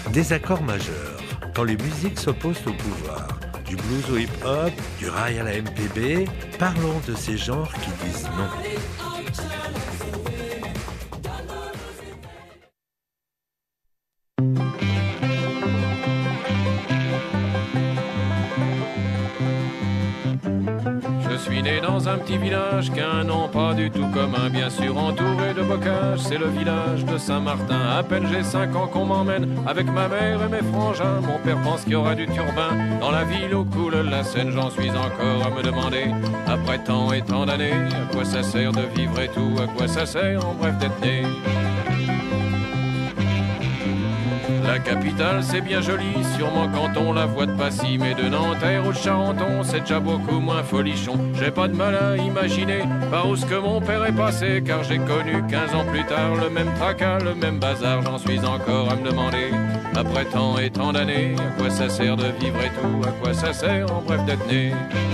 Des accords majeurs, quand les musiques s'opposent au pouvoir. Du blues au hip-hop, du rail à la MPB, parlons de ces genres qui disent non. Je suis né dans un petit village qu'un nom pas du tout commun, bien sûr entouré de bocages, c'est le village de Saint-Martin. À peine j'ai 5 ans qu'on m'emmène avec ma mère et mes frangins. Mon père pense qu'il y aura du turbin dans la ville où coule la Seine. J'en suis encore à me demander, après tant et tant d'années, à quoi ça sert de vivre et tout, à quoi ça sert en bref d'être né. La capitale c'est bien joli, sûrement quand on la voit de Passy, mais de Nanterre ou de Charenton c'est déjà beaucoup moins folichon. J'ai pas de mal à imaginer par où ce que mon père est passé, car j'ai connu 15 ans plus tard le même tracas, le même bazar. J'en suis encore à me demander, après tant et tant d'années, à quoi ça sert de vivre et tout, à quoi ça sert en bref d'être né.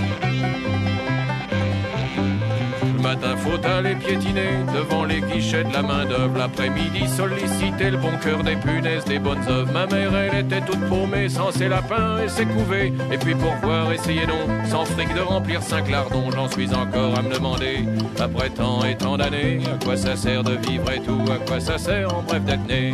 Le matin faut aller piétiner devant les guichets de la main d'œuvre. L'après-midi solliciter le bon cœur des punaises, des bonnes œuvres. Ma mère elle était toute paumée sans ses lapins et ses couvées. Et puis pour voir essayer non, sans fric de remplir 5 lardons. J'en suis encore à me demander, après tant et tant d'années, à quoi ça sert de vivre et tout, à quoi ça sert en bref d'être né.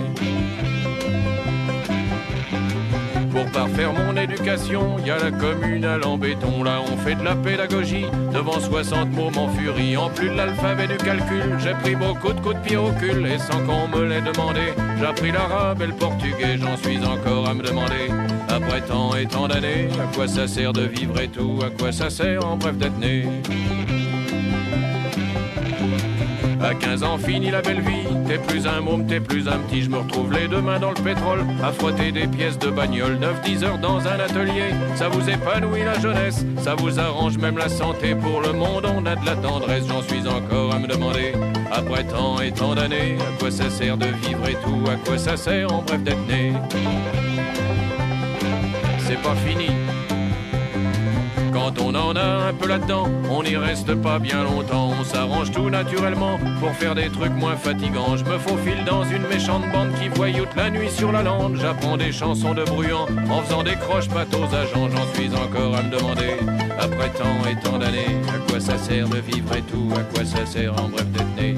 Pour parfaire mon éducation, y a la communale en béton. Là on fait de la pédagogie, devant 60 mots m'enfurie. En plus de l'alphabet du calcul, j'ai pris beaucoup de coups de pied au cul. Et sans qu'on me l'ait demandé, j'ai appris l'arabe et le portugais. J'en suis encore à me demander, après tant et tant d'années, à quoi ça sert de vivre et tout, à quoi ça sert en bref d'être né. À 15 ans, fini la belle vie, t'es plus un môme, t'es plus un petit. Je me retrouve les deux mains dans le pétrole, à frotter des pièces de bagnole. 9-10 heures dans un atelier, ça vous épanouit la jeunesse, ça vous arrange même la santé. Pour le monde, on a de la tendresse. J'en suis encore à me demander, après tant et tant d'années, à quoi ça sert de vivre et tout, à quoi ça sert en bref d'être né. C'est pas fini. Quand on en a un peu là-dedans, on n'y reste pas bien longtemps. On s'arrange tout naturellement pour faire des trucs moins fatigants. Je me faufile dans une méchante bande qui voyoute la nuit sur la lande. J'apprends des chansons de bruyant en faisant des croche-pattes aux agents. J'en suis encore à me demander, après tant et tant d'années, à quoi ça sert de vivre et tout, à quoi ça sert en bref d'être né.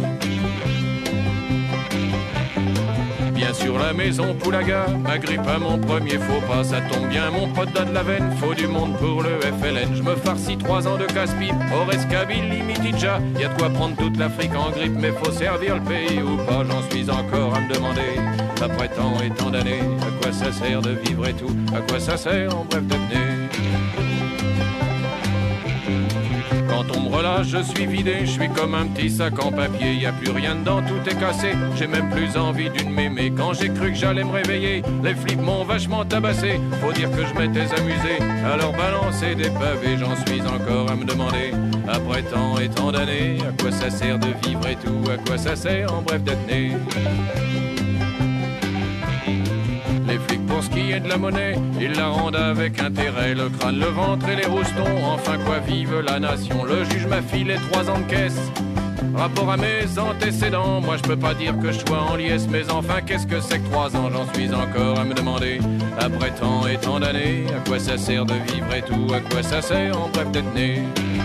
Bien sûr la maison Poulaga m'agrippe à mon premier faux pas. Ça tombe bien mon pote donne la veine, faut du monde pour le FLN. Je me farcis 3 ans de casse-pipe, Ores Kabylie, Mitidja. Y a de quoi prendre toute l'Afrique en grippe, mais faut servir le pays ou pas. J'en suis encore à me demander, après tant et tant d'années, à quoi ça sert de vivre et tout, à quoi ça sert en bref d'être né. Quand on me relâche, je suis vidé, je suis comme un petit sac en papier. Y a plus rien dedans, tout est cassé, j'ai même plus envie d'une mémé. Quand j'ai cru que j'allais me réveiller, les flics m'ont vachement tabassé. Faut dire que je m'étais amusé à leur balancer des pavés. J'en suis encore à me demander, après tant et tant d'années, à quoi ça sert de vivre et tout, à quoi ça sert en bref d'être né. Les flics pour ce qui est de la monnaie, ils la rendent avec intérêt. Le crâne, le ventre et les roustons, enfin quoi vive la nation. Le juge m'a filé 3 ans de caisse, rapport à mes antécédents. Moi je peux pas dire que je sois en liesse, mais enfin qu'est-ce que c'est que 3 ans. J'en suis encore à me demander, après tant et tant d'années, à quoi ça sert de vivre et tout, à quoi ça sert en bref d'être né.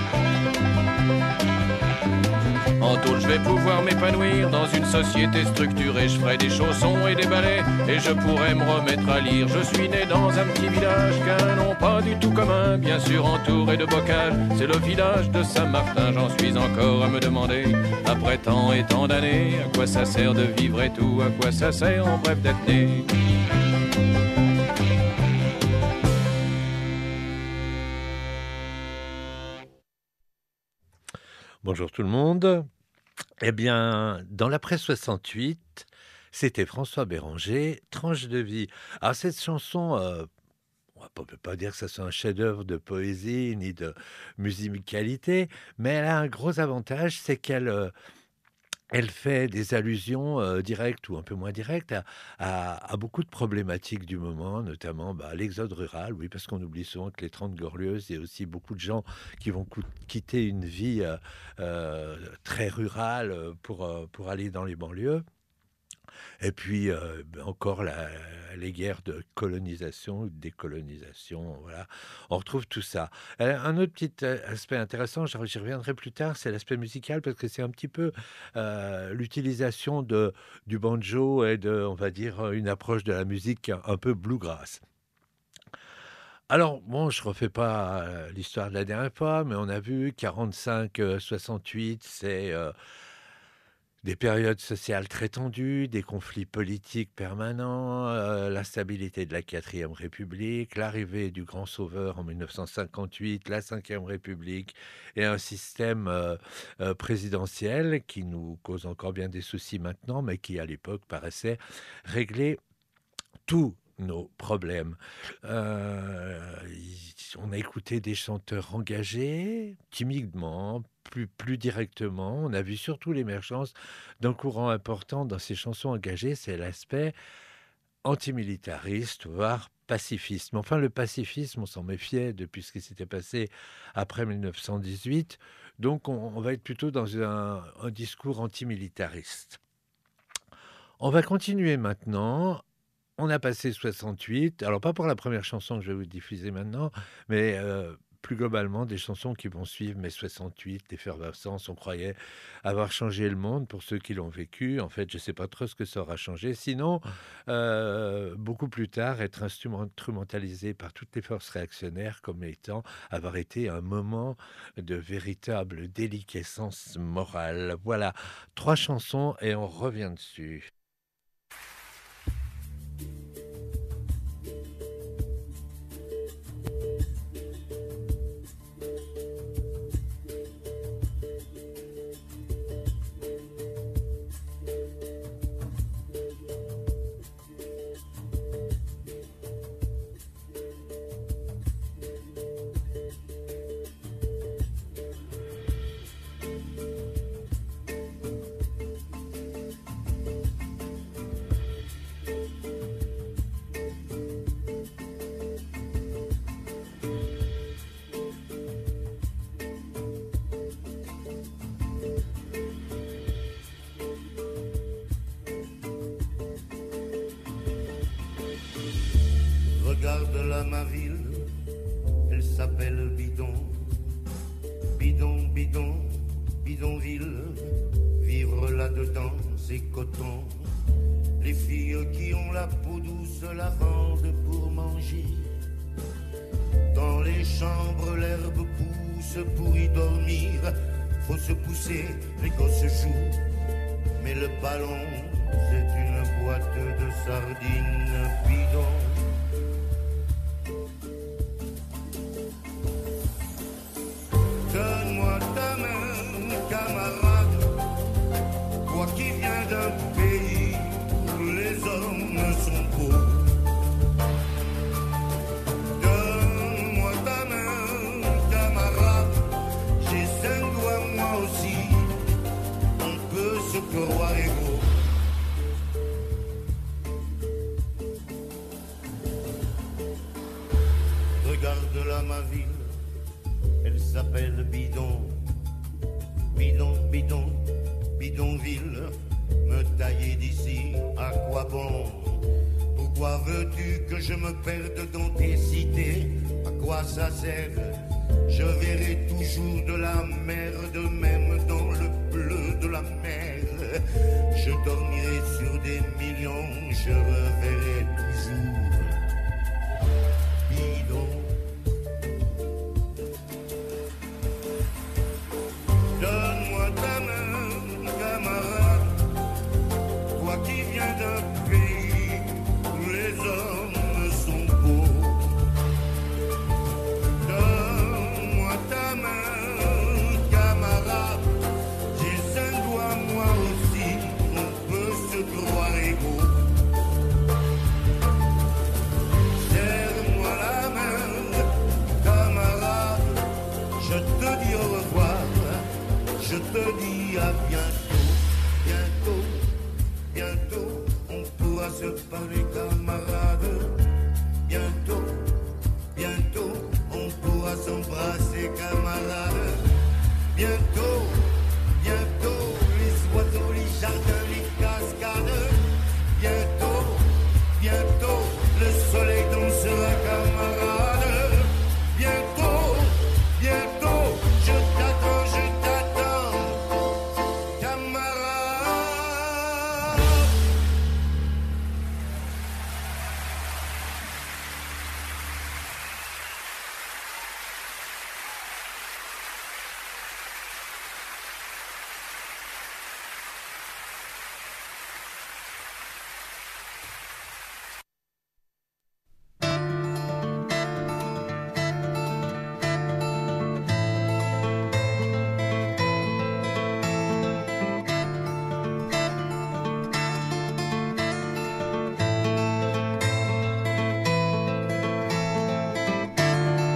En tôle, je vais pouvoir m'épanouir dans une société structurée. Je ferai des chaussons et des balais et je pourrai me remettre à lire. Je suis né dans un petit village qu'un nom pas du tout commun, bien sûr entouré de bocages. C'est le village de Saint-Martin. J'en suis encore à me demander, après tant et tant d'années, à quoi ça sert de vivre et tout, à quoi ça sert en bref d'être né. Bonjour tout le monde. Eh bien, dans l'après 68, c'était François Béranger, Tranche de vie. Alors cette chanson, on ne peut pas dire que ça soit un chef-d'œuvre de poésie ni de musicalité, mais elle a un gros avantage, c'est qu'elle fait des allusions directes ou un peu moins directes à beaucoup de problématiques du moment, notamment l'exode rural, oui, parce qu'on oublie souvent que les 30 Glorieuses, il y a aussi beaucoup de gens qui vont quitter une vie très rurale pour aller dans les banlieues. Et puis, encore les guerres de colonisation ou de décolonisation, voilà. On retrouve tout ça. Un autre petit, aspect intéressant, j'y reviendrai plus tard, c'est l'aspect musical parce que c'est un petit peu, l'utilisation du banjo et on va dire, une approche de la musique un peu bluegrass. Alors bon, je refais pas, l'histoire de la dernière fois, mais on a vu 45, 68, c'est, des périodes sociales très tendues, des conflits politiques permanents, l'instabilité de la quatrième République, l'arrivée du grand sauveur en 1958, la cinquième République et un système, présidentiel qui nous cause encore bien des soucis maintenant, mais qui à l'époque paraissait régler tous nos problèmes. On a écouté des chanteurs engagés, timidement, plus directement. On a vu surtout l'émergence d'un courant important dans ces chansons engagées, c'est l'aspect antimilitariste, voire pacifiste. Mais enfin, le pacifisme, on s'en méfiait depuis ce qui s'était passé après 1918. Donc, on va être plutôt dans un discours antimilitariste. On va continuer maintenant. On a passé 68, alors pas pour la première chanson que je vais vous diffuser maintenant, mais plus globalement des chansons qui vont suivre mai 68, l'effervescence, on croyait avoir changé le monde pour ceux qui l'ont vécu. En fait, je ne sais pas trop ce que ça aura changé. Sinon, beaucoup plus tard, être instrumentalisé par toutes les forces réactionnaires comme étant avoir été un moment de véritable déliquescence morale. Voilà, 3 chansons et on revient dessus. Regarde-la ma ville, elle s'appelle Bidon. Bidon, bidon, bidonville. Vivre là-dedans, c'est coton. Les filles qui ont la peau douce la vendent pour manger. Dans les chambres, l'herbe pousse pour y dormir. Faut se pousser, les gosses jouent. Mais le ballon, c'est une boîte de sardines bidon. Donne-moi ta main, camarade, toi qui viens d'un pays où les hommes sont beaux. Donne-moi ta main, camarade, j'ai 5 doigts moi aussi, on peut se croire égaux. Regarde-la ma ville, elle s'appelle Bidon. Bidon, bidon, bidonville. Me tailler d'ici, à quoi bon? Pourquoi veux-tu que je me perde dans tes cités? À quoi ça sert? Je verrai toujours de la merde, même dans le bleu de la mer. Je dormirai sur des millions, je reverrai toujours Bidon. Donne-moi ta main, camarade, toi qui viens d'un pays où les hommes sont beaux. Donne-moi ta main, camarade, j'ai 5 doigts moi aussi, on peut se croire égaux. Serre-moi la main, camarade, je te dis au revoir. Je te dis à bientôt, bientôt, bientôt, on pourra se parler camarades. Bientôt, bientôt, on pourra s'embrasser camarades. Bientôt, bientôt, les oiseaux, les jardins, les cascades.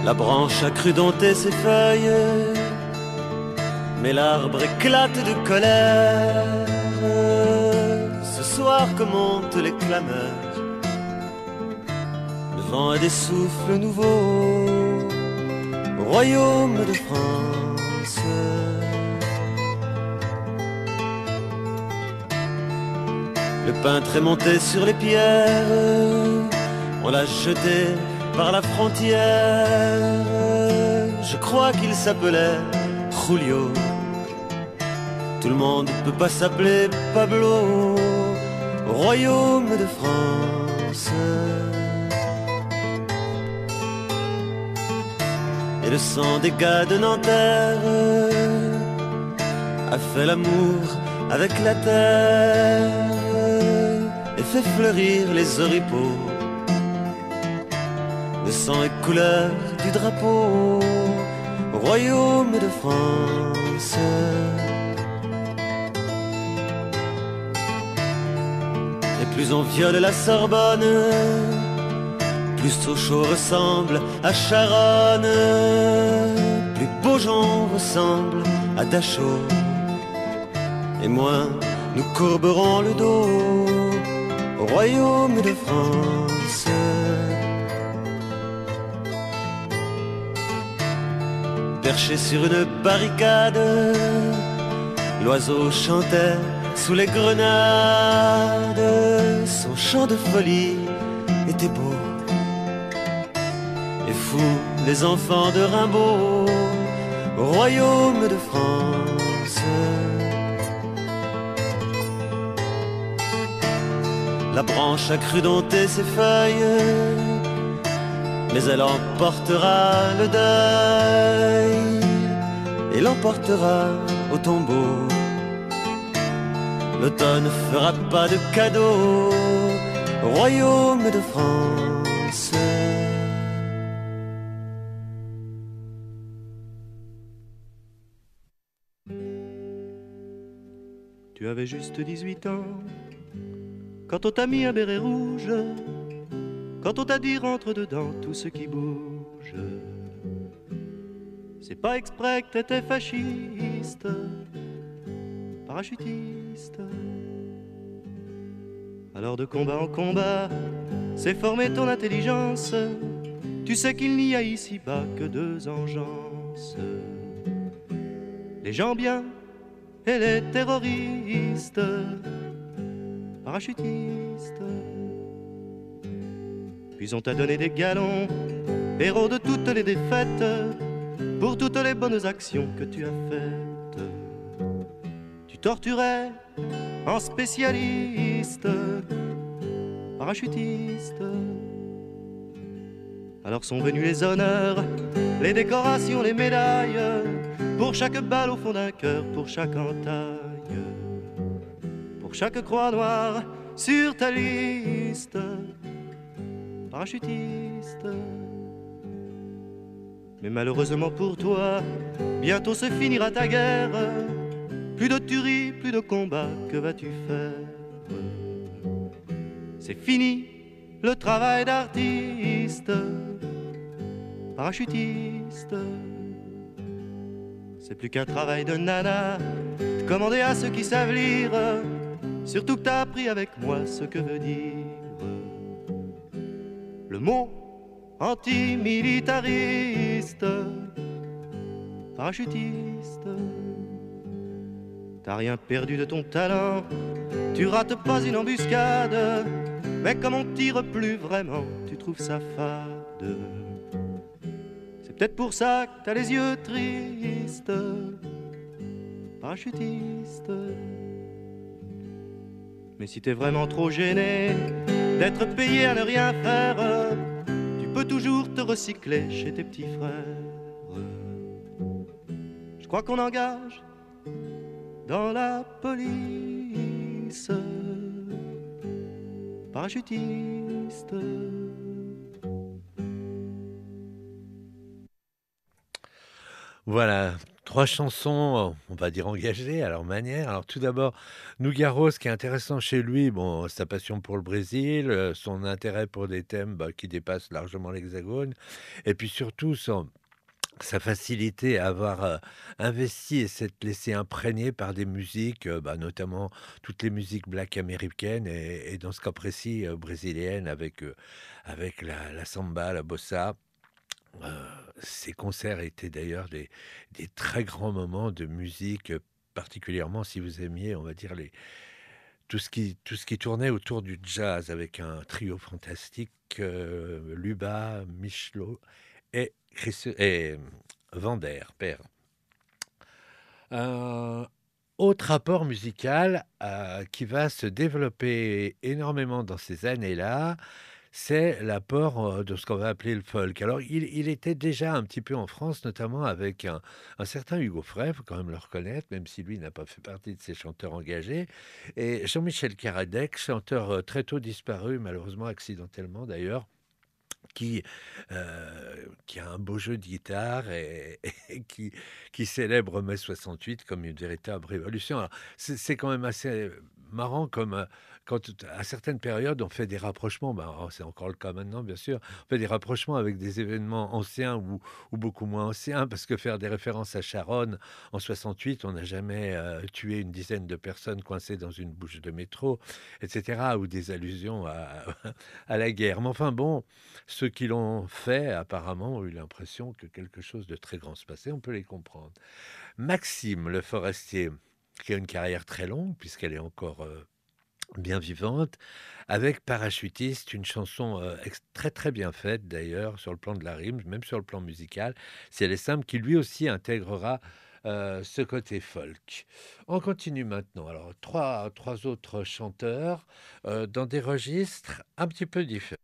La branche a cru dompter ses feuilles, mais l'arbre éclate de colère. Ce soir que montent les clameurs, le vent a des souffles nouveaux au royaume de France. Le peintre est monté sur les pierres, on l'a jeté par la frontière. Je crois qu'il s'appelait Julio. Tout le monde ne peut pas s'appeler Pablo au royaume de France. Et le sang des gars de Nanterre a fait l'amour avec la terre et fait fleurir les oripeaux. Le sang est couleur du drapeau au royaume de France. Et plus on viole la Sorbonne, plus Sochaux ressemble à Charonne, plus Beaujon ressemble à Dachau, et moins nous courberons le dos au royaume de France. Perché sur une barricade, l'oiseau chantait sous les grenades. Son chant de folie était beau et fou, les enfants de Rimbaud au royaume de France. La branche a cru dompter ses feuilles, mais elle emportera le deuil et l'emportera au tombeau. L'automne fera pas de cadeau au royaume de France. Tu avais juste 18 ans quand on t'a mis un béret rouge, quand on t'a dit rentre dedans tout ce qui bouge. C'est pas exprès que t'étais fasciste, parachutiste. Alors de combat en combat, c'est former ton intelligence. Tu sais qu'il n'y a ici-bas que deux engences, les gens bien et les terroristes, parachutistes. Puis on t'a donné des galons, héros de toutes les défaites, pour toutes les bonnes actions que tu as faites. Tu torturais en spécialiste, parachutiste. Alors sont venus les honneurs, les décorations, les médailles, pour chaque balle au fond d'un cœur, pour chaque entaille, pour chaque croix noire sur ta liste, parachutiste. Mais malheureusement pour toi, bientôt se finira ta guerre. Plus de tuerie, plus de combat, que vas-tu faire? C'est fini le travail d'artiste, parachutiste. C'est plus qu'un travail de nana, de commander à ceux qui savent lire. Surtout que t'as appris avec moi ce que veut dire le mot antimilitariste, parachutiste. T'as rien perdu de ton talent, tu rates pas une embuscade, mais comme on tire plus vraiment, tu trouves ça fade. C'est peut-être pour ça que t'as les yeux tristes, parachutiste. Mais si t'es vraiment trop gêné d'être payé à ne rien faire, tu peux toujours te recycler chez tes petits frères. Je crois qu'on engage dans la police, parachutiste. Voilà, 3 chansons, on va dire engagées à leur manière. Alors tout d'abord, Nougaro, ce qui est intéressant chez lui, bon, sa passion pour le Brésil, son intérêt pour des thèmes, bah, qui dépassent largement l'Hexagone et puis surtout sa facilité à avoir, investi et s'être laissé imprégner par des musiques, bah, notamment toutes les musiques black américaines et dans ce cas précis, brésiliennes avec la samba, la bossa. Heu, Ces concerts étaient d'ailleurs des très grands moments de musique, particulièrement si vous aimiez, on va dire tout ce qui tournait autour du jazz avec un trio fantastique, Luba, Michelot et Vander, père. Un autre apport musical, qui va se développer énormément dans ces années-là, c'est l'apport, de ce qu'on va appeler le folk. Alors il était déjà un petit peu en France, notamment avec un certain Hugo Frey, il faut quand même le reconnaître, même si lui n'a pas fait partie de ces chanteurs engagés et Jean-Michel Karadec, chanteur, très tôt disparu, malheureusement accidentellement d'ailleurs, qui, qui a un beau jeu de guitare et qui célèbre mai 68 comme une véritable révolution. Alors, c'est quand même assez marrant comme quand à certaines périodes on fait des rapprochements, ben, c'est encore le cas maintenant bien sûr, on fait des rapprochements avec des événements anciens ou beaucoup moins anciens, parce que faire des références à Charonne en 68, on n'a jamais tué une dizaine de personnes coincées dans une bouche de métro, etc., ou des allusions à la guerre. Mais enfin bon, ceux qui l'ont fait, apparemment, ont eu l'impression que quelque chose de très grand se passait. On peut les comprendre. Maxime Le Forestier, qui a une carrière très longue, puisqu'elle est encore bien vivante, avec Parachutiste, une chanson très très bien faite d'ailleurs, sur le plan de la rime, même sur le plan musical, si elle est simple, qui lui aussi intégrera ce côté folk. On continue maintenant. Alors, trois autres chanteurs dans des registres un petit peu différents.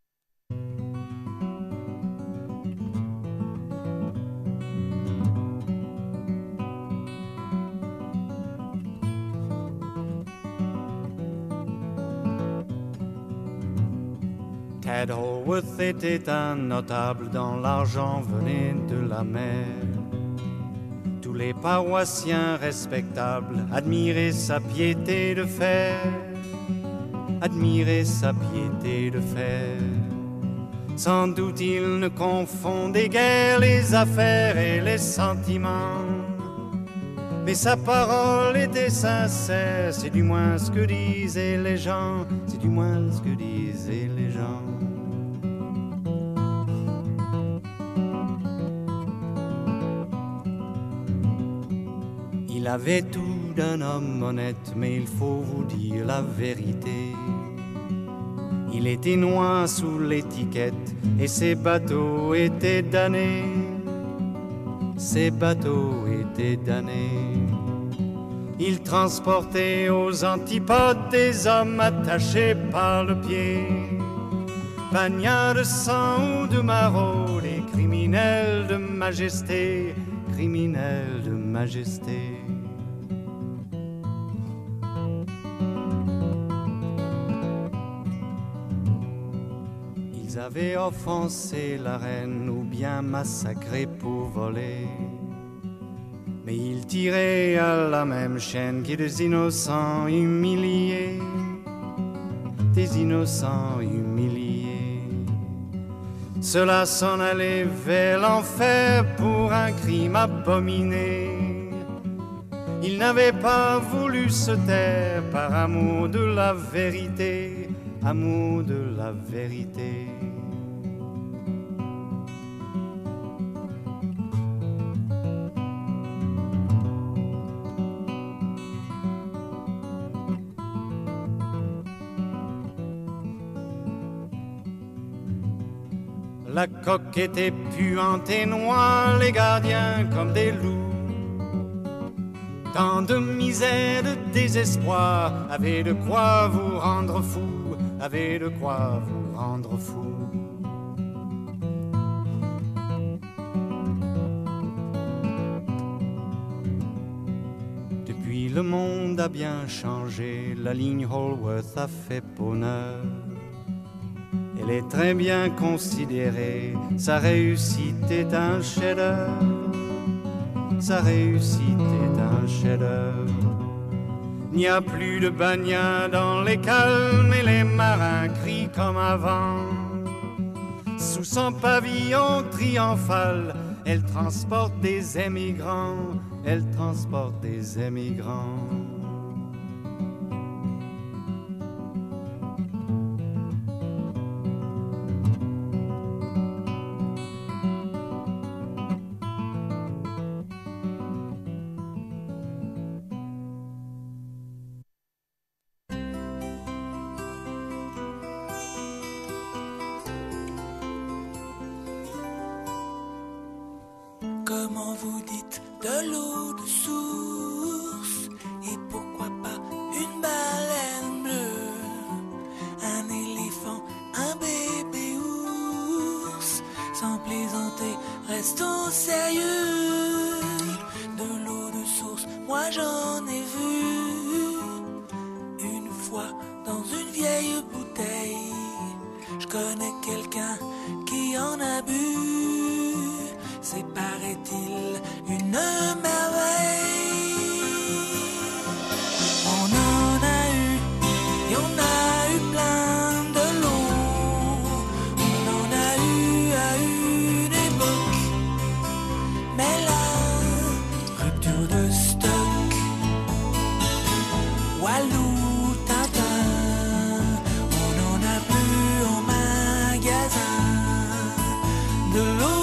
Ted Holworth était un notable dans l'argent venait de la mer. Tous les paroissiens respectables admiraient sa piété de fer, admiraient sa piété de fer. Sans doute il ne confondait guère les affaires et les sentiments, mais sa parole était sincère, c'est du moins ce que disaient les gens, c'est du moins ce que disaient les gens. Il avait tout d'un homme honnête, mais il faut vous dire la vérité. Il était noir sous l'étiquette et ses bateaux étaient damnés. Ses bateaux étaient damnés. Il transportait aux antipodes des hommes attachés par le pied, bagnats de sang ou de maraude, des criminels de majesté, criminels de majesté. Ils avaient offensé la reine ou bien massacré pour voler, mais ils tiraient à la même chaîne que des innocents humiliés, des innocents humiliés. Cela s'en allait vers l'enfer pour un crime abominé. Ils n'avaient pas voulu se taire par amour de la vérité, amour de la vérité. La coque était puante et noire, les gardiens comme des loups. Tant de misère, de désespoir, avait de quoi vous rendre fou, avait de quoi vous rendre fou. Depuis le monde a bien changé, la ligne Holworth a fait bonheur. Elle est très bien considérée, sa réussite est un chef-d'œuvre. sa réussite est un chef-d'œuvre. Il n'y a plus de bagnas dans les calmes et les marins crient comme avant. Sous son pavillon triomphal, elle transporte des émigrants, elle transporte des émigrants. Comment vous dites de l'eau de source? Et pourquoi pas une baleine bleue? Un éléphant, un bébé ours? Sans plaisanter, restons sérieux. De l'eau de source, moi j'en ai vu une fois dans une vieille bouteille. Je connais quelqu'un qui en a bu. C'est, paraît-il, une merveille. On en a eu, et on a eu plein de l'eau. On en a eu à une époque. Mais la rupture de stock, Walou, Tintin, on n'en a plus en magasin de l'eau.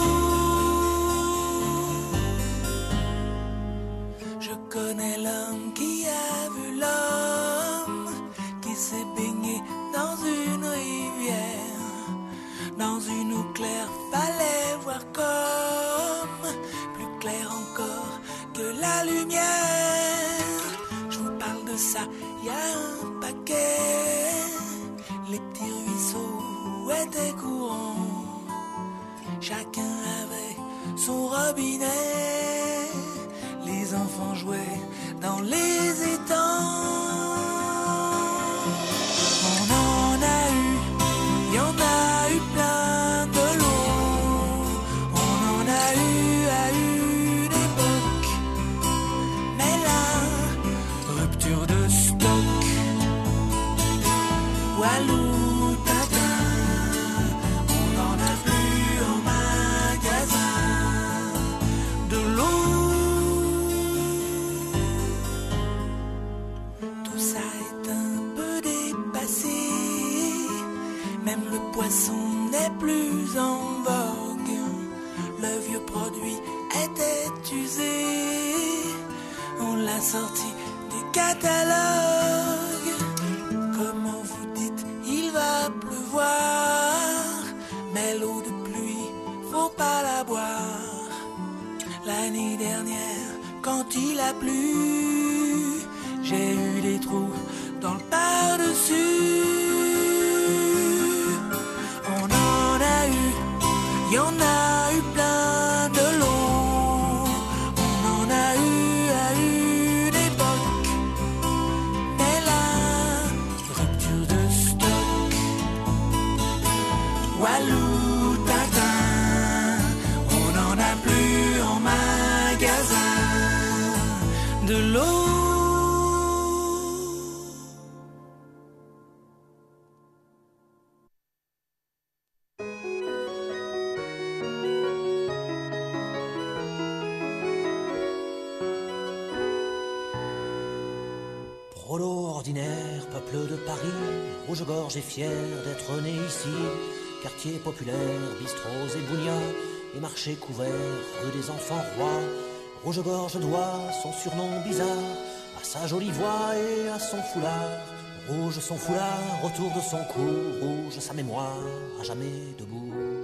Je connais l'homme qui a vu l'homme qui s'est baigné dans une rivière, dans une eau claire, fallait voir comme plus clair encore que la lumière. Je vous parle de ça, y a un paquet. Les petits ruisseaux étaient courants, chacun avait son robinet. Les enfants jouaient dans les étangs. On en a eu, y en a eu plein de l'eau. On en a eu à une époque. Mais la rupture de stock, Walou, Tintin, on n'en a plus en magasin de l'eau. Ça est un peu dépassé, même le poisson n'est plus en vogue. Le vieux produit était usé, on l'a sorti du catalogue. Comment vous dites, il va pleuvoir, mais l'eau de pluie, faut pas la boire. L'année dernière, quand il a plu, j'ai eu des trous dans le par-dessus. On en a eu, y en a eu plein de l'eau. On en a eu à une époque. Mais la rupture de stock, Walou, Tintin, on n'en a plus en magasin de l'eau. Prolo ordinaire, peuple de Paris, rouge-gorge et fier d'être né ici. Quartier populaire, bistrots et bougnats, et marchés couverts, rue des enfants rois. Rouge-gorge doit son surnom bizarre à sa jolie voix et à son foulard. Rouge son foulard autour de son cou, rouge sa mémoire, à jamais debout.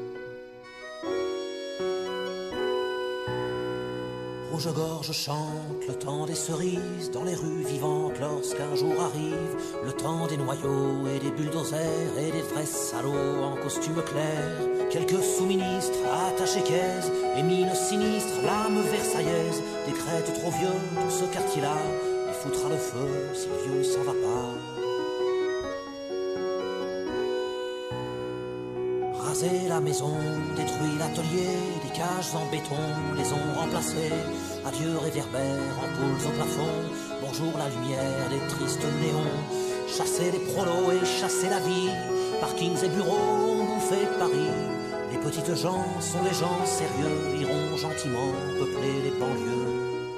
Rouge-gorge chante le temps des cerises dans les rues vivantes lorsqu'un jour arrive le temps des noyaux et des bulldozers et des vrais salauds en costume clair. Quelques sous-ministres attachés caisse et mine sinistre, l'âme versaillaise décrète trop vieux dans ce quartier-là, il foutra le feu si le vieux s'en va pas. Raser la maison, détruit l'atelier, des cages en béton les ont remplacées. Adieu réverbère, ampoules au plafond. Bonjour la lumière des tristes néons. Chasser les prolos et chasser la vie. Parkings et bureaux ont bouffé Paris. Les petites gens sont des gens sérieux, iront gentiment peupler les banlieues.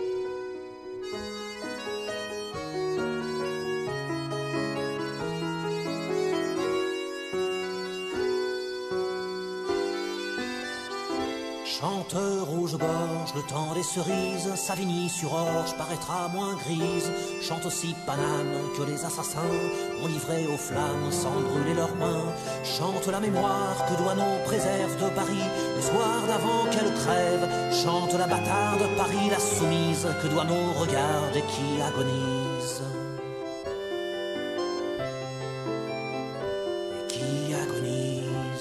Chanteur rouge-gorge, le temps des cerises, Savigny-sur-Orge paraîtra moins grise. Chante aussi Paname que les assassins ont livré aux flammes sans brûler leurs mains. Chante la mémoire que Douaneau préserve de Paris le soir d'avant qu'elle crève. Chante la bâtarde de Paris, la soumise que Douaneau regarde et qui agonise. Et qui agonise.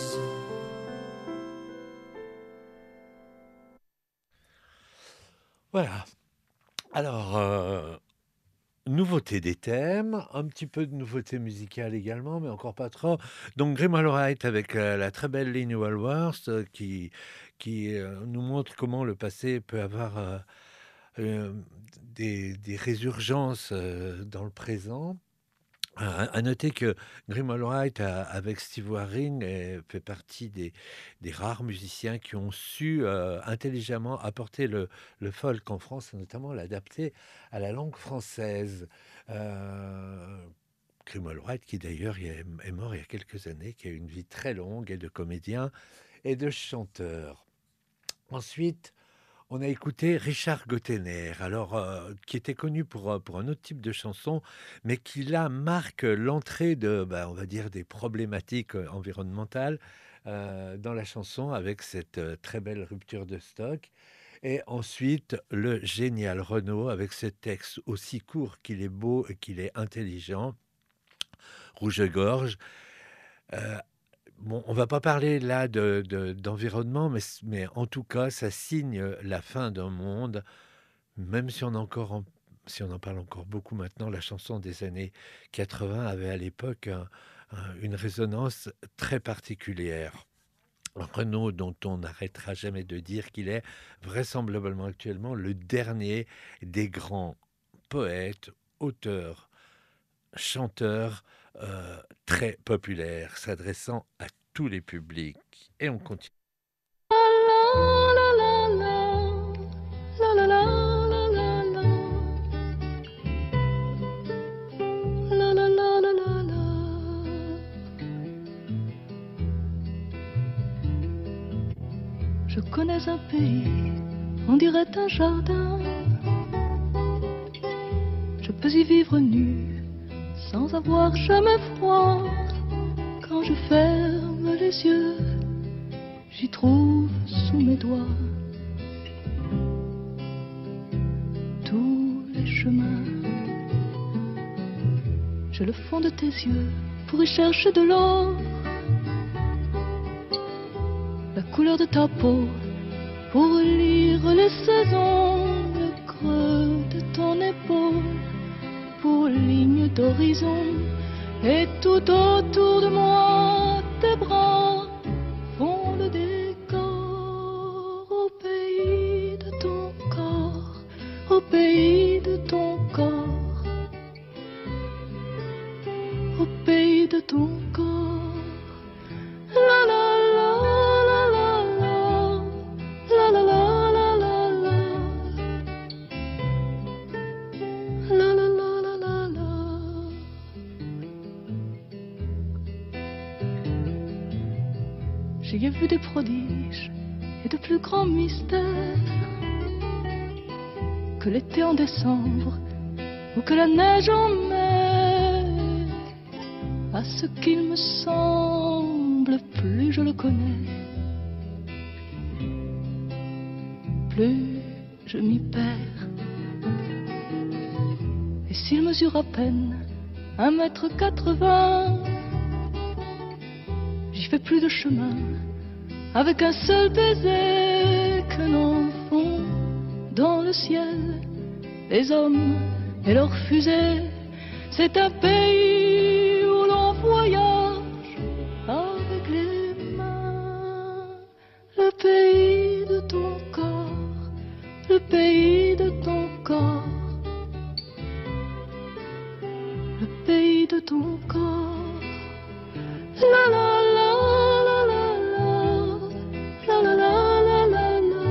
Voilà. Alors, nouveauté des thèmes, un petit peu de nouveauté musicale également, mais encore pas trop. Donc, Grim Allowright avec la très belle ligne Walworth qui nous montre comment le passé peut avoir des résurgences dans le présent. À noter que Grim Allowright, avec Steve Waring, fait partie des rares musiciens qui ont su intelligemment apporter le folk en France, et notamment l'adapter à la langue française. Grim Allowright, qui d'ailleurs est mort il y a quelques années, qui a eu une vie très longue et de comédien et de chanteur. Ensuite, on a écouté Richard Gottener, alors qui était connu pour un autre type de chanson, mais qui là marque l'entrée de, on va dire, des problématiques environnementales dans la chanson avec cette très belle rupture de stock. Et ensuite, le génial Renaud avec ce texte aussi court qu'il est beau et qu'il est intelligent, Rouge-gorge. Bon, on va pas parler là d'environnement, mais en tout cas, ça signe la fin d'un monde, même si on en parle encore beaucoup maintenant. La chanson des années 80 avait à l'époque une résonance très particulière. Renaud, dont on n'arrêtera jamais de dire qu'il est vraisemblablement actuellement le dernier des grands poètes, auteurs, chanteurs très populaire, s'adressant à tous les publics. Et on continue. Je connais un pays, on dirait un jardin. Je peux y vivre nu, sans avoir jamais froid. Quand je ferme les yeux, j'y trouve sous mes doigts tous les chemins. J'ai le fond de tes yeux pour y chercher de l'or, la couleur de ta peau pour lire les saisons, le creux de ton épaule pour ligne d'horizon, et tout autour de moi tes bras font le décor. Au pays de ton corps, au pays de ton corps, au pays de ton corps. La la la la la la la la la. J'y ai vu des prodiges et de plus grands mystères que l'été en décembre ou que la neige en mai. À ce qu'il me semble, plus je le connais, plus je m'y perds. Et s'il mesure à peine 1,80 m, j'y fais plus de chemin avec un seul baiser qu'un enfant dans le ciel. Les hommes et leurs fusées, c'est un pays où l'on voyage avec les mains. Le pays de ton corps, le pays de le pays de ton corps. La la la la la la la la la la la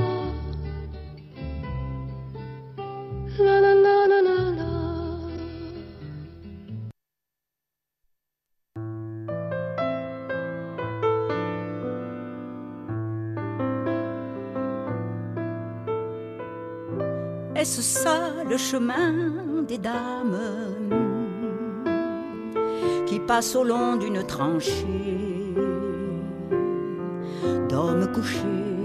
la la la la la. Est-ce ça le chemin des dames qui passent au long d'une tranchée d'hommes couchés?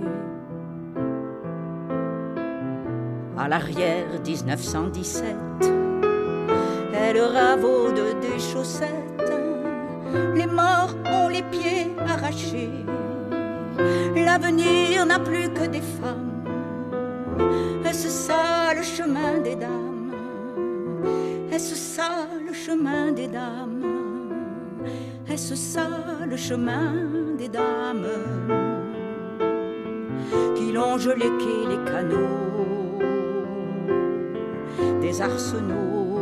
À l'arrière 1917, elle ravaude des chaussettes. Les morts ont les pieds arrachés. L'avenir n'a plus que des femmes. Est-ce ça le chemin des dames? Est-ce ça le chemin des dames? Est-ce ça le chemin des dames qui longent les quais, les canaux, des arsenaux,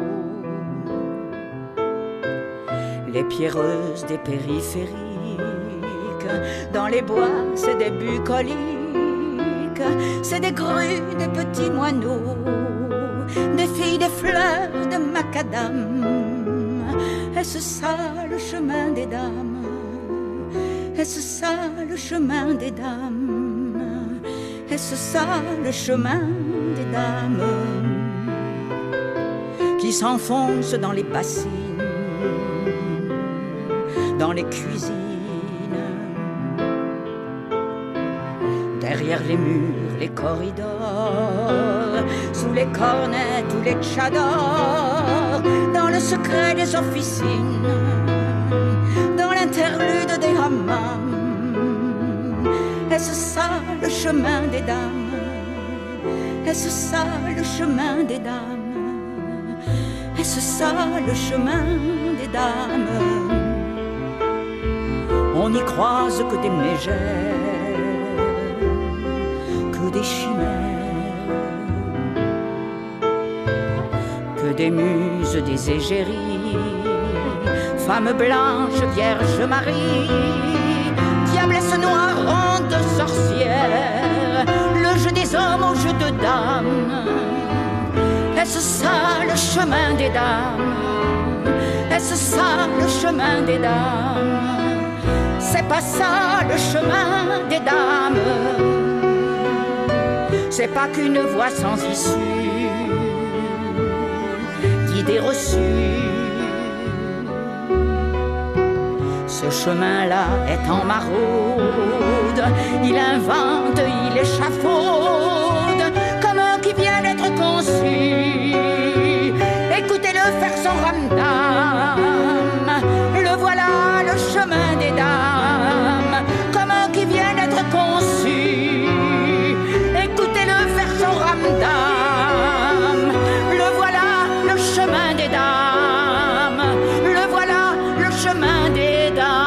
les pierreuses des périphériques? Dans les bois, c'est des bucoliques, c'est des grues, des petits moineaux, des filles, des fleurs de macadam. Est-ce ça le chemin des dames? Est-ce ça le chemin des dames? Est-ce ça le chemin des dames qui s'enfoncent dans les bassines, dans les cuisines, derrière les murs, les corridors, sous les cornets ou les tchadors, dans le secret des officines, dans l'interlude des hammams? Est-ce ça le chemin des dames? Est-ce ça le chemin des dames? Est-ce ça le chemin des dames? On n'y croise que des mégères, que des chimères, que des muses, des égéries, femmes blanches, vierges Marie, diablesses noires, rondes sorcières, le jeu des hommes au jeu de dames. Est-ce ça le chemin des dames? Est-ce ça le chemin des dames? C'est pas ça le chemin des dames. C'est pas qu'une voie sans issue d'idées reçues. Ce chemin-là est en maraude, il invente, il échafaude, comme un qui vient d'être conçu. Écoutez-le faire son ramdam, le voilà le chemin des dames, comme un qui vient d'être conçu. Écoutez-le faire son ramdam, le voilà le chemin des dames, le voilà le chemin des dames.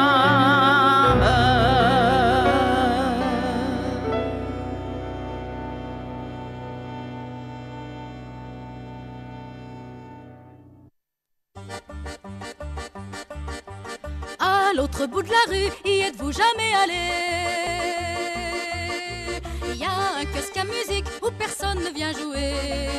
À l'autre bout de la rue, y êtes-vous jamais allé? Il y a un kiosque à musique où personne ne vient jouer.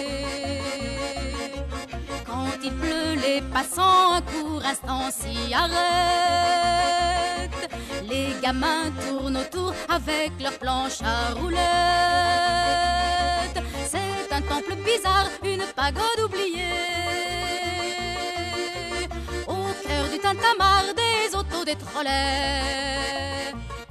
Quand il pleut, les passants un court instant s'y arrêtent. Les gamins tournent autour avec leurs planches à roulettes. C'est un temple bizarre, une pagode oubliée. Au cœur du tintamarre, des autos, des trolleys.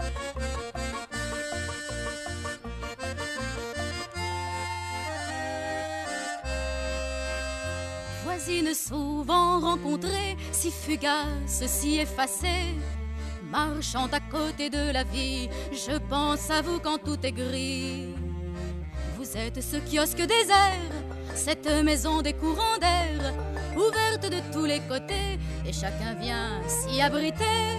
Voisine souvent rencontrée, si fugace, si effacée, marchant à côté de la vie, je pense à vous quand tout est gris. Vous êtes ce kiosque désert, cette maison des courants d'air, ouverte de tous les côtés, et chacun vient s'y abriter.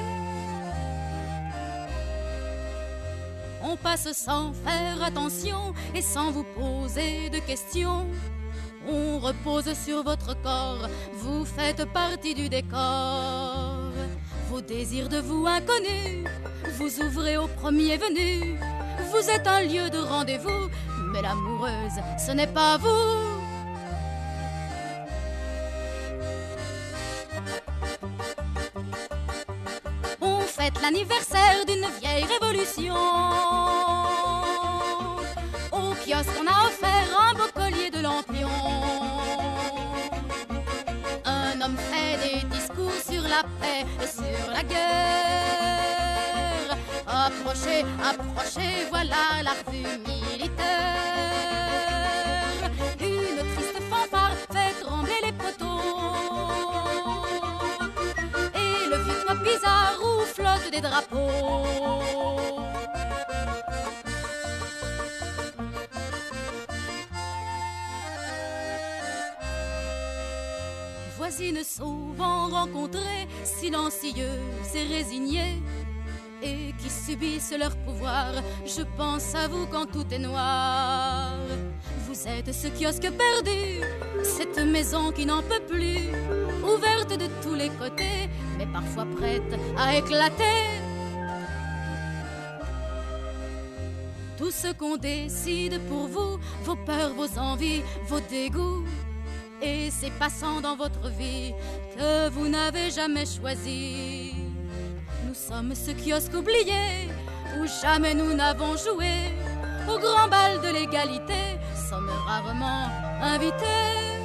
On passe sans faire attention et sans vous poser de questions. On repose sur votre corps. Vous faites partie du décor. Vos désirs de vous inconnus, vous ouvrez au premier venu. Vous êtes un lieu de rendez-vous, mais l'amoureuse, ce n'est pas vous. On fête l'anniversaire d'une vieille révolution. Au kiosque, on a offert un beau collier de lampion. Un homme fait des discours sur la paix et sur la guerre. Approchez, approchez, voilà la revue militaire. Une triste fanfare fait trembler les poteaux. Et le vieux toit bizarre où flottent des drapeaux. Voisines souvent rencontrées, silencieuses et résignées, et qui subissent leur pouvoir. Je pense à vous quand tout est noir. Vous êtes ce kiosque perdu, cette maison qui n'en peut plus, ouverte de tous les côtés, mais parfois prête à éclater. Tout ce qu'on décide pour vous, vos peurs, vos envies, vos dégoûts, et ces passants dans votre vie que vous n'avez jamais choisi. Nous sommes ce kiosque oublié où jamais nous n'avons joué. Au grand bal de l'égalité, sommes rarement invités.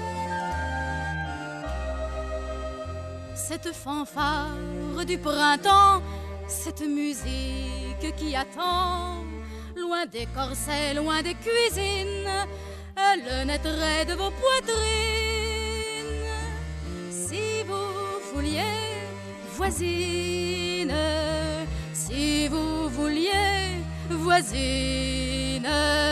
Cette fanfare du printemps, cette musique qui attend, loin des corsets, loin des cuisines, elle naîtrait de vos poitrines. Si vous vouliez, voisine, si vous vouliez, voisine.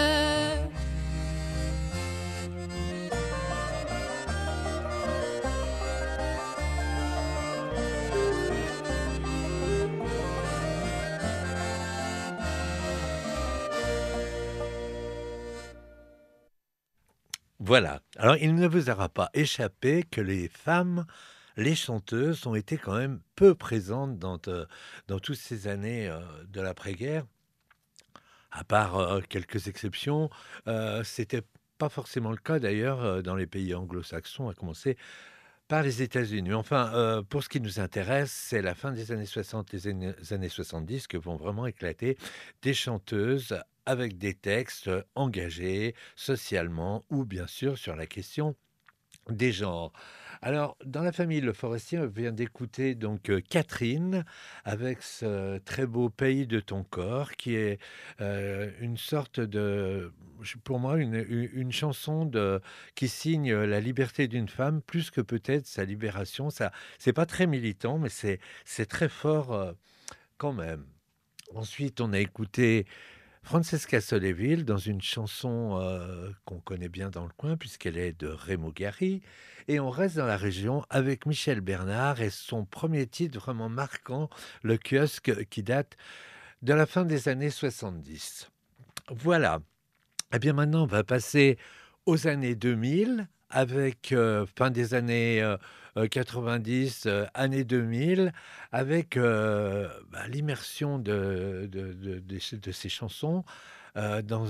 Voilà. Alors, il ne vous aura pas échappé que les femmes, les chanteuses, ont été quand même peu présentes dans toutes ces années de l'après-guerre. À part quelques exceptions, c'était pas forcément le cas d'ailleurs dans les pays anglo-saxons, à commencer par les États-Unis. Enfin, pour ce qui nous intéresse, c'est la fin des années 60, les années 70 que vont vraiment éclater des chanteuses avec des textes engagés socialement ou bien sûr sur la question des genres. Alors, dans la famille Le Forestier, on vient d'écouter donc Catherine avec ce très beau Pays de ton corps, qui est une sorte de, pour moi, une chanson qui signe la liberté d'une femme plus que peut-être sa libération. Ça, c'est pas très militant, mais c'est très fort quand même. Ensuite, on a écouté Francesca Solleville dans une chanson qu'on connaît bien dans le coin puisqu'elle est de Raymond Gary, et on reste dans la région avec Michel Bernard et son premier titre vraiment marquant, Le Kiosque, qui date de la fin des années 70. Voilà. Et bien maintenant, on va passer aux années 2000 avec fin des années 90, années 2000, avec l'immersion de ces chansons dans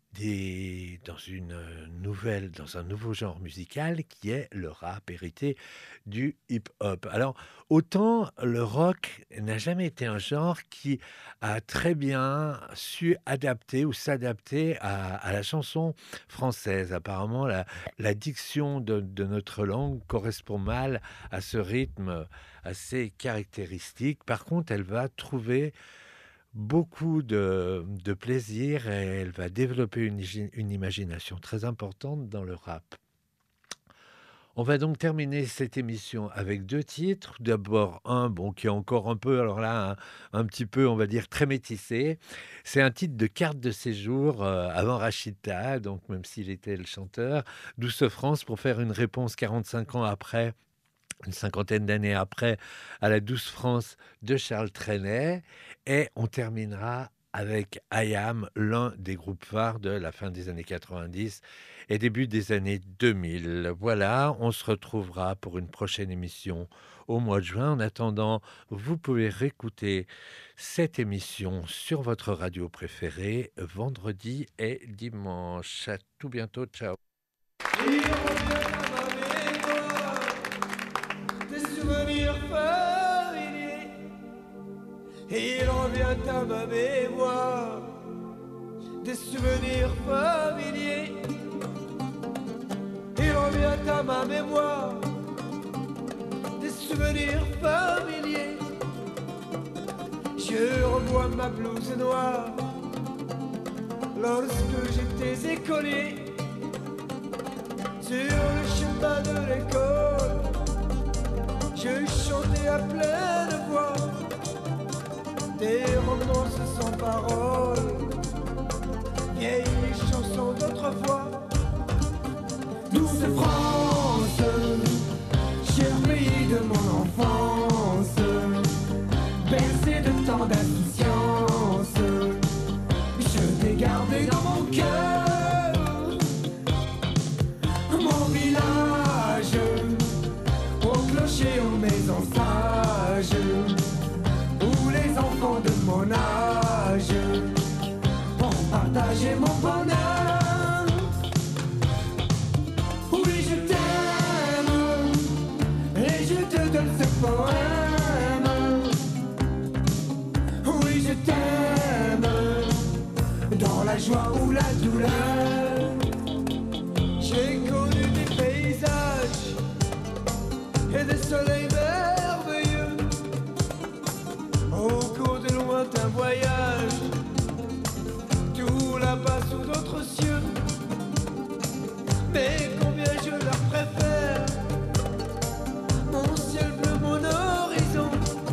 un nouveau genre musical qui est le rap, hérité du hip-hop. Alors, autant le rock n'a jamais été un genre qui a très bien su adapter ou s'adapter à la chanson française. Apparemment, la diction de notre langue correspond mal à ce rythme assez caractéristique. Par contre, elle va trouver beaucoup de plaisir et elle va développer une imagination très importante dans le rap. On va donc terminer cette émission avec deux titres. D'abord un qui est encore un peu, alors là, un petit peu, on va dire, très métissé. C'est un titre de Carte de séjour avant Rachida, donc même s'il était le chanteur, Douce France, pour faire une réponse 45 ans après, une cinquantaine d'années après, à la Douce France de Charles Trenet. Et on terminera avec I Am, l'un des groupes phares de la fin des années 90 et début des années 2000. Voilà, on se retrouvera pour une prochaine émission au mois de juin. En attendant, vous pouvez réécouter cette émission sur votre radio préférée vendredi et dimanche. À tout bientôt, ciao. Il revient à ma mémoire des souvenirs familiers. Il revient à ma mémoire des souvenirs familiers. Je revois ma blouse noire lorsque j'étais écolier. Sur le chemin de l'école, je chantais à pleine voix des romances sans paroles, vieilles chansons d'autrefois. Douce France, cher pays de mon enfance, bercé de tant d'insouciance, je t'ai gardé dans mon cœur. Mon village, au clocher, aux maisons sages, les enfants de mon âge ont partagé mon bonheur. Oui, je t'aime et je te donne ce poème. Oui, je t'aime dans la joie ou la douleur. J'ai connu des paysages et des soleils merveilleux au cours de lointains voyages, tout là-bas sous d'autres cieux. Mais combien je leur préfère mon ciel bleu, mon horizon,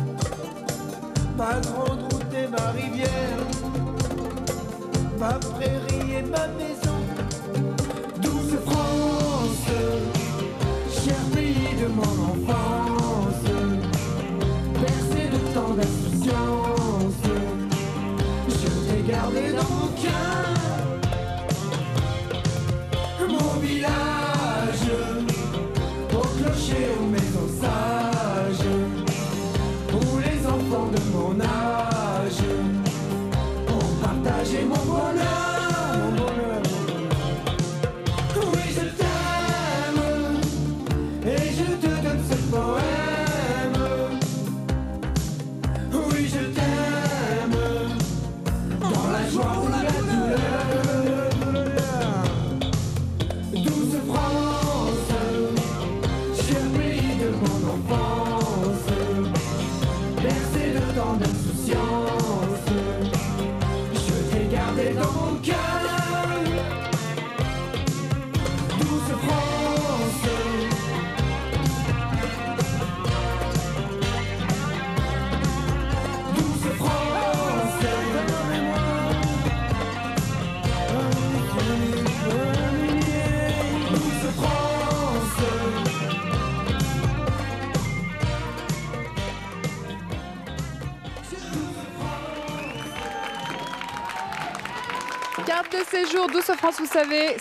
ma grande route et ma rivière, ma prairie et ma maison. Douce France, cher pays de mon enfance, bercé de tant d'insouciance, je t'ai gardé dans mon cœur. Mon village, au clocher, aux maisons sages, où les enfants de mon âge ont partagé mon bonheur, mon bonheur. Oui, je t'aime et je te donne ce poème. Oui, je t'aime dans la joie ou la douleur. Douce France, cher pays de mon enfance, bercé de tant d'insouciance, je t'ai gardé dans mon cœur. Douce France, douce France, donne-moi un souvenir familier. Douce France, Carte de séjour Douce France, vous savez.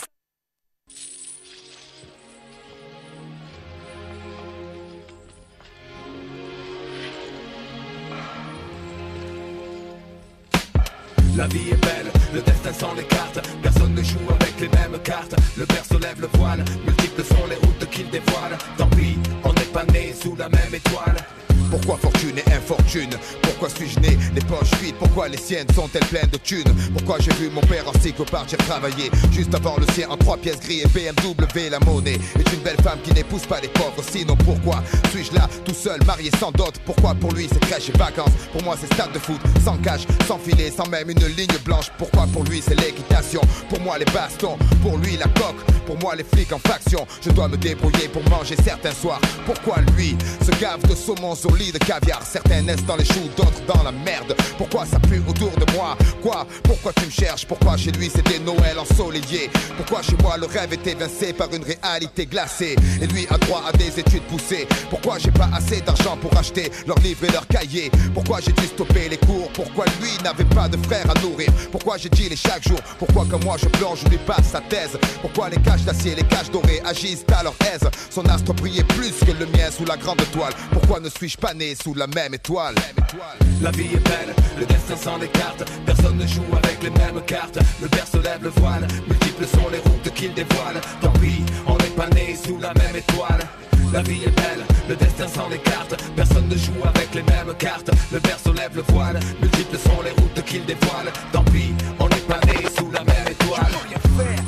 La vie est belle, le destin sans les cartes. Personne ne joue avec les mêmes cartes. Le berceau lève le voile, multiples sont les routes qu'il dévoile. Tant pis, on n'est pas né sous la même étoile. Pourquoi fortune et infortune? Pourquoi suis-je né les poches vides? Pourquoi les siennes sont-elles pleines de thunes? Pourquoi j'ai vu mon père en cycle partir travailler juste avant le sien en 3 pièces gris et BMW? La monnaie est une belle femme qui n'épouse pas les pauvres. Sinon pourquoi suis-je là tout seul, marié sans dot? Pourquoi pour lui c'est crèche et vacances? Pour moi c'est stade de foot, sans cash, sans filet, sans même une ligne blanche. Pourquoi pour lui c'est l'équitation? Pour moi les bastons, pour lui la coque, pour moi les flics en faction. Je dois me débrouiller pour manger certains soirs. Pourquoi lui se gave de saumon sur lit de caviar? Certains naissent laisse dans les choux, d'autres dans la merde. Pourquoi ça pue autour de moi? Quoi? Pourquoi tu me cherches? Pourquoi chez lui c'était Noël ensoleillé? Pourquoi chez moi le rêve est évincé par une réalité glacée? Et lui a droit à des études poussées. Pourquoi j'ai pas assez d'argent pour acheter leurs livres et leurs cahiers? Pourquoi j'ai dû stopper les cours? Pourquoi lui n'avait pas de frère à nourrir? Pourquoi j'ai dit les chaque jour? Pourquoi comme moi je plonge, je lui passe sa thèse? Pourquoi les cages d'acier, les cages dorées agissent à leur aise? Son astre brillait plus que le mien sous la grande étoile. Pourquoi ne suis-je pas né sous la même étoile? La vie est belle, le destin s'en écarte. Personne ne joue avec les mêmes cartes. Le berceau lève le voile, multiples sont les routes qu'il dévoile. Tant pis, on n'est pas né sous la même étoile. La vie est belle, le destin s'en écarte. Personne ne joue avec les mêmes cartes. Le berceau lève le voile, multiples sont les routes qu'il dévoile. Tant pis, on n'est pas né sous la même étoile. Je peux rien faire,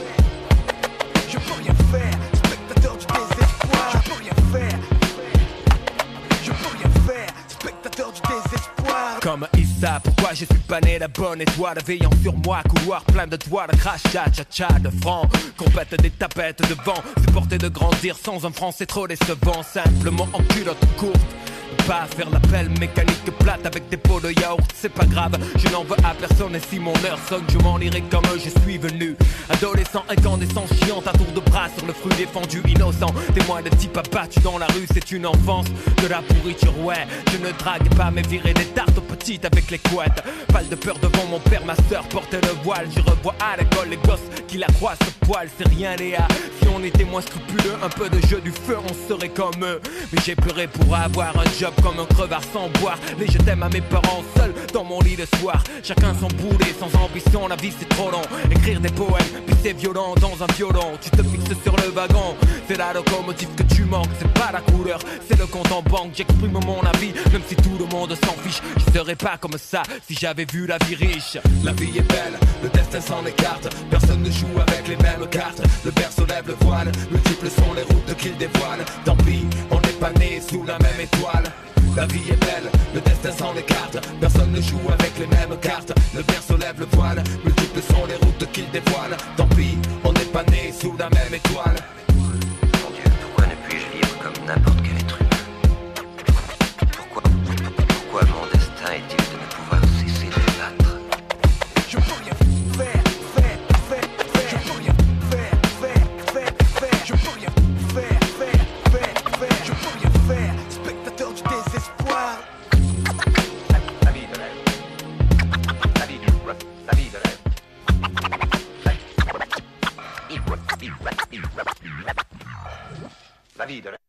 je peux rien faire. Spectateur du désespoir, je peux rien faire, je peux rien faire. Spectateur du désespoir. Comme Issa, pourquoi je suis pas né la bonne étoile? Veillant sur moi, couloir plein de doigts, de crachat, tcha-tcha, de francs. Compète des tapettes de vent, supporter de grandir sans un franc, c'est trop décevant. Simplement en culotte courte, pas faire l'appel mécanique plate avec des pots de yaourt, c'est pas grave, je n'en veux à personne. Et si mon heure sonne, je m'en irai comme je suis venu. Adolescent, incandescent, chiant à tour de bras sur le fruit défendu, innocent. Témoin de types abattus dans la rue, c'est une enfance de la pourriture, ouais. Je ne drague pas mais virer des tartes aux petites avec les couettes. Pas de peur devant mon père, ma soeur portait le voile. Je revois à l'école les gosses qui la croient ce poil, c'est rien Léa. Si on était moins scrupuleux, un peu de jeu du feu, on serait comme eux. Mais j'ai pleuré pour avoir un job comme un crevard sans boire. Les je t'aime à mes parents seuls dans mon lit le soir. Chacun son boulet, sans ambition, la vie c'est trop long. Écrire des poèmes, puis c'est violent dans un violon. Tu te fixes sur le wagon, c'est la locomotive que tu manques. C'est pas la couleur, c'est le compte en banque. J'exprime mon avis, même si tout le monde s'en fiche. Je serais pas comme ça si j'avais vu la vie riche. La vie est belle, le destin s'en écarte. Personne ne joue avec les mêmes cartes. Le berceau lève le voile, multiples sont les routes qu'il dévoile. Tant pis, on n'est pas né sous la même étoile. La vie est belle, le destin s'en écarte. Personne ne joue avec les mêmes cartes. Le berceau lève le voile, multiples sont les routes qu'il dévoile. Tant pis, on n'est pas né sous la même étoile. Mon Dieu, pourquoi ne puis-je vivre comme n'importe quel être humain? Pourquoi mon destin est-il de ne pouvoir cesser de battre? Je peux rien faire, je peux rien faire, je peux rien faire, je peux rien faire. Spectateur du désespoir. La vie de rêve, la vie de rêve, la vie de rêve. La vie de rêve.